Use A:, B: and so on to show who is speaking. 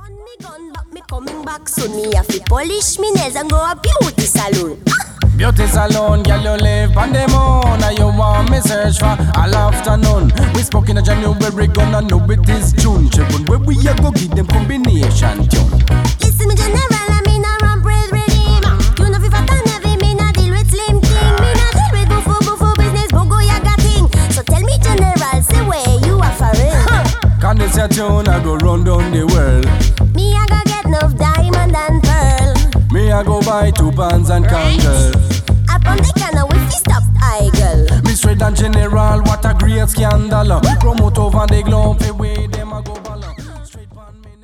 A: Run me gun, but me coming back soon. Me have to polish me nails and go a beauty salon.
B: Beauty salon, girl, you live on the moon. And you want me search for all afternoon. We spoke in a January, gonna know it is June. Children, where we a go give them combination tune.
A: Listen me general, I mean a ramp with redeem. You know fi fat and heavy, me not deal with slim thing. Me not deal with bufu business, bogo yaga thing. So tell me general, say where you are for real.
B: Can this your tune, I go run down the world.
A: Me I go get enough diamond and pearl.
B: Me I go buy 2 pans and candles.
A: Upon the canal we fi stop idle.
B: Me straight and general, what a great scandal. Promote over the globe, fi way